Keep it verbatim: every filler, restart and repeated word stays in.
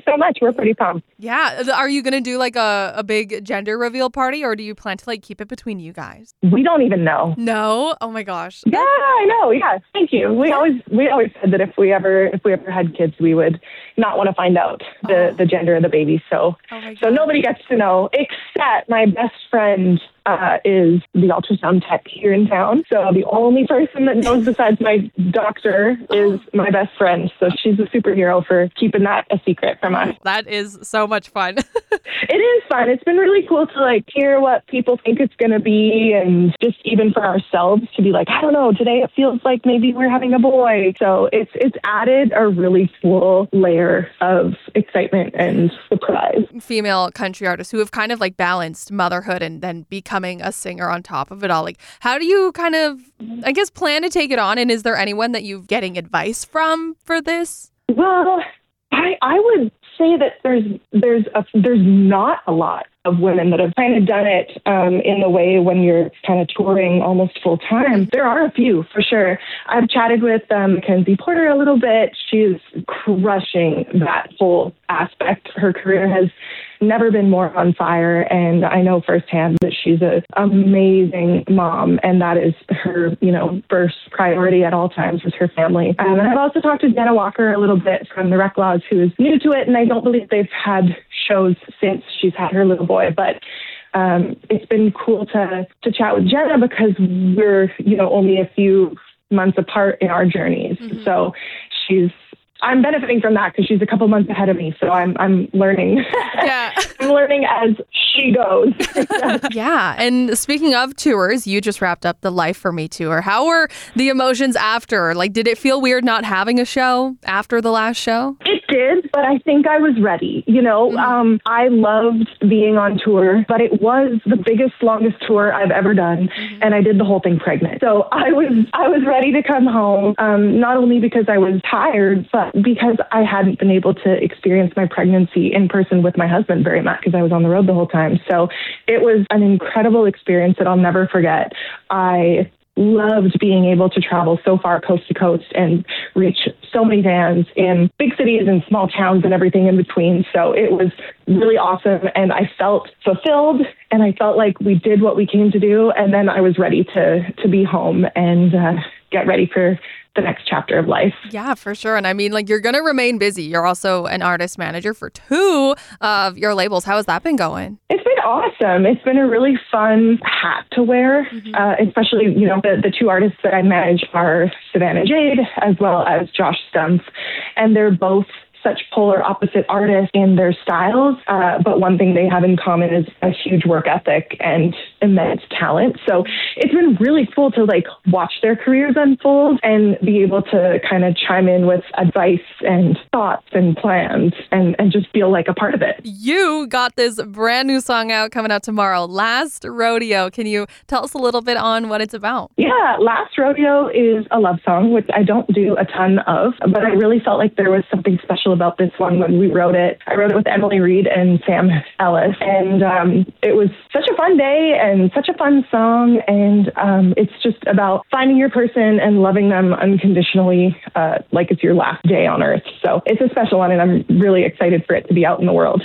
so much. We're pretty pumped. Yeah. Are you going to do like a, a big gender reveal party, or do you plan to like keep it between you guys? We don't even know. No? Oh my gosh. Yeah, I know. Yeah. Thank you. We always we always said that if we ever if we ever had kids, we would not want to find out the, Oh. the gender of the baby. So Oh my so God. nobody gets to know except my best friend uh, is the ultrasound tech here in town. So the only person that knows besides my doctor is my best friend. So she's a superhero for keeping that a secret from us. That is so much fun. It is fun. It's been really cool to like hear what people think it's going to be, and just even for ourselves to be like, I don't know, today it feels like maybe we're having a boy. So it's it's added a really cool layer of excitement and surprise. Female country artists who have kind of like balanced motherhood and then becoming a singer on top of it all. Like, how do you kind of, I guess, plan to take it on? And is there anyone that you're getting advice from for this? Well, I I would say that there's there's a, there's not a lot of women that have kind of done it um, in the way when you're kind of touring almost full time. There are a few for sure. I've chatted with um, Mackenzie Porter a little bit. She's crushing that whole aspect. Her career has never been more on fire, and I know firsthand that she's an amazing mom, and that is her, you know, first priority at all times was her family. Um, and I've also talked to Jenna Walker a little bit from the Rec Laws, who is new to it, and I don't believe they've had shows since she's had her little boy, but um, it's been cool to to chat with Jenna because we're, you know, only a few months apart in our journeys. Mm-hmm. So she's I'm benefiting from that because she's a couple months ahead of me. So I'm I'm learning. Yeah. I'm learning as she goes. Yeah. And speaking of tours, you just wrapped up the Life for Me tour. How were the emotions after? Like, did it feel weird not having a show after the last show? It did, but I think I was ready. You know, mm-hmm. um, I loved being on tour, but it was the biggest, longest tour I've ever done. Mm-hmm. And I did the whole thing pregnant. So I was I was ready to come home, um, not only because I was tired, but because I hadn't been able to experience my pregnancy in person with my husband very much because I was on the road the whole time. So it was an incredible experience that I'll never forget. I loved being able to travel so far coast to coast and reach so many fans in big cities and small towns and everything in between. So it was really awesome. And I felt fulfilled and I felt like we did what we came to do. And then I was ready to, to be home and uh, get ready for the next chapter of life. Yeah, for sure. And I mean, like, you're going to remain busy. You're also an artist manager for two of your labels. How has that been going? It's been awesome. It's been a really fun hat to wear, mm-hmm. uh, especially, you know, the, the two artists that I manage are Savannah Jade as well as Josh Stumpf. And they're both such polar opposite artists in their styles, uh, but one thing they have in common is a huge work ethic and immense talent. So it's been really cool to like watch their careers unfold and be able to kind of chime in with advice and thoughts and plans and, and just feel like a part of it. You got this brand new song out coming out tomorrow, Last Rodeo. Can you tell us a little bit on what it's about? Yeah, Last Rodeo is a love song, which I don't do a ton of, but I really felt like there was something special about this one when we wrote it. I wrote it with Emily Reed and Sam Ellis, and um, it was such a fun day and such a fun song, and um, it's just about finding your person and loving them unconditionally uh, like it's your last day on earth. So it's a special one, and I'm really excited for it to be out in the world.